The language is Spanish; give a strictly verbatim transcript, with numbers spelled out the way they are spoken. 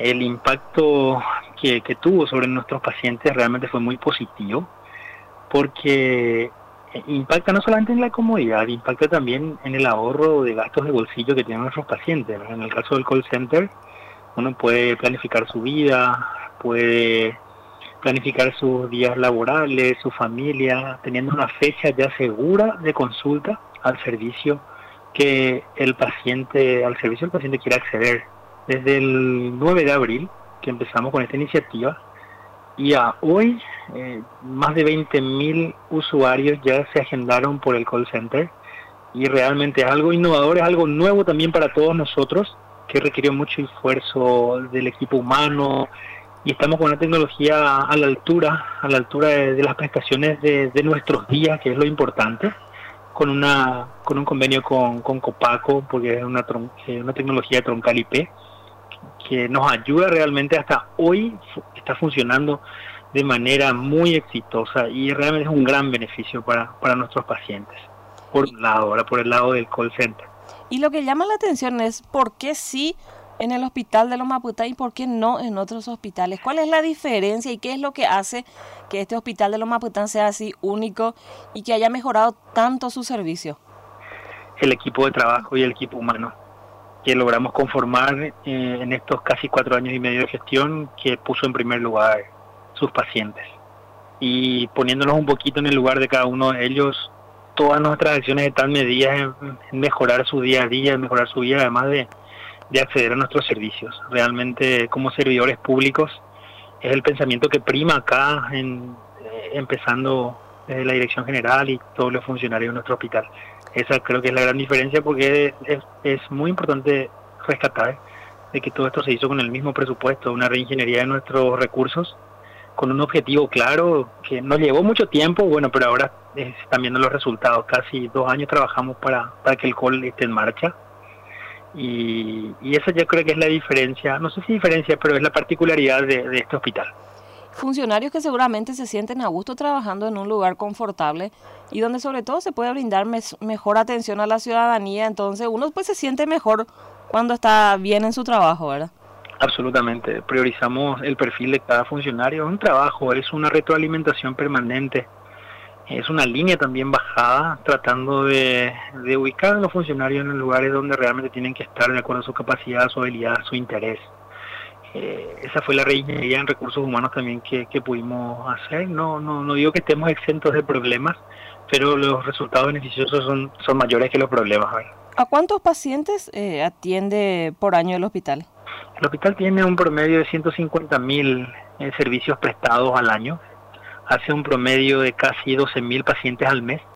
el impacto que, que tuvo sobre nuestros pacientes realmente fue muy positivo, porque impacta no solamente en la comodidad, impacta también en el ahorro de gastos de bolsillo que tienen nuestros pacientes, ¿no? En el caso del call center, uno puede planificar su vida, puede planificar sus días laborales, su familia, teniendo una fecha ya segura de consulta al servicio que el paciente, al servicio el paciente quiere acceder. Desde el nueve de abril que empezamos con esta iniciativa y a hoy eh, más de veinte mil usuarios ya se agendaron por el call center y realmente es algo innovador, es algo nuevo también para todos nosotros, que requirió mucho esfuerzo del equipo humano y estamos con una tecnología a la altura, a la altura de, de las prestaciones de, de nuestros días, que es lo importante, con una con un convenio con, con Copaco, porque es una, tron, una tecnología de troncal I P que nos ayuda realmente hasta hoy, está funcionando de manera muy exitosa y realmente es un gran beneficio para, para nuestros pacientes, por un lado, ahora por el lado del call center. Y lo que llama la atención es por qué sí en el hospital de Lomapután y por qué no en otros hospitales. ¿Cuál es la diferencia y qué es lo que hace que este hospital de Lomapután sea así único y que haya mejorado tanto su servicio? El equipo de trabajo y el equipo humano que logramos conformar eh, en estos casi cuatro años y medio de gestión, que puso en primer lugar sus pacientes. Y poniéndonos un poquito en el lugar de cada uno de ellos, todas nuestras acciones están medidas en, en mejorar su día a día, en mejorar su vida, además de, de acceder a nuestros servicios. Realmente, como servidores públicos, es el pensamiento que prima acá, en, eh, empezando desde la dirección general y todos los funcionarios de nuestro hospital. Esa creo que es la gran diferencia, porque es, es muy importante rescatar de que todo esto se hizo con el mismo presupuesto, una reingeniería de nuestros recursos, con un objetivo claro que nos llevó mucho tiempo, bueno, pero ahora eh, se están viendo los resultados. Casi dos años trabajamos para, para que el call esté en marcha y, y eso yo creo que es la diferencia, no sé si diferencia, pero es la particularidad de, de este hospital. Funcionarios que seguramente se sienten a gusto trabajando en un lugar confortable y donde sobre todo se puede brindar mes, mejor atención a la ciudadanía, entonces uno pues se siente mejor cuando está bien en su trabajo, ¿verdad? Absolutamente, priorizamos el perfil de cada funcionario, es un trabajo, es una retroalimentación permanente, es una línea también bajada, tratando de, de ubicar a los funcionarios en los lugares donde realmente tienen que estar de acuerdo a su capacidad, su habilidad, su interés. Eh, esa fue la reingeniería en recursos humanos también que, que pudimos hacer. No, no, no digo que estemos exentos de problemas, pero los resultados beneficiosos son, son mayores que los problemas. ¿Verdad? ¿A cuántos pacientes eh, atiende por año el hospital? El hospital tiene un promedio de ciento cincuenta mil eh, servicios prestados al año, hace un promedio de casi doce mil pacientes al mes.